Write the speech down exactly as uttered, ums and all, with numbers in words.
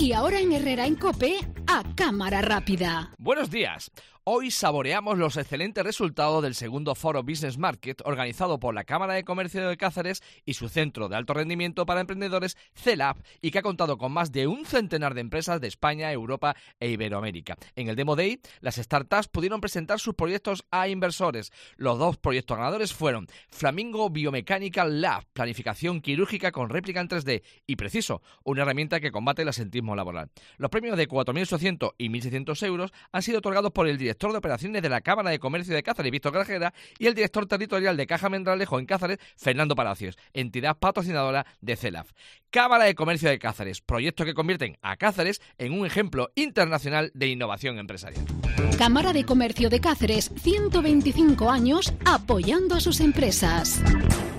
Y ahora en Herrera en COPE, a cámara rápida. Buenos días. Hoy saboreamos los excelentes resultados del segundo Foro Business Market organizado por la Cámara de Comercio de Cáceres y su Centro de Alto Rendimiento para Emprendedores, CELAB, y que ha contado con más de un centenar de empresas de España, Europa e Iberoamérica. En el Demo Day, las startups pudieron presentar sus proyectos a inversores. Los dos proyectos ganadores fueron Flamingo Biomechanical Lab, planificación quirúrgica con réplica en tres D, y Preciso, una herramienta que combate el asentismo laboral. Los premios de cuatro mil ochocientos y mil seiscientos euros han sido otorgados por el director de operaciones de la Cámara de Comercio de Cáceres, Víctor Grajera, y el director territorial de Caja Mendralejo en Cáceres, Fernando Palacios, entidad patrocinadora de CELAB. Cámara de Comercio de Cáceres, proyectos que convierten a Cáceres en un ejemplo internacional de innovación empresarial. Cámara de Comercio de Cáceres, ciento veinticinco años apoyando a sus empresas.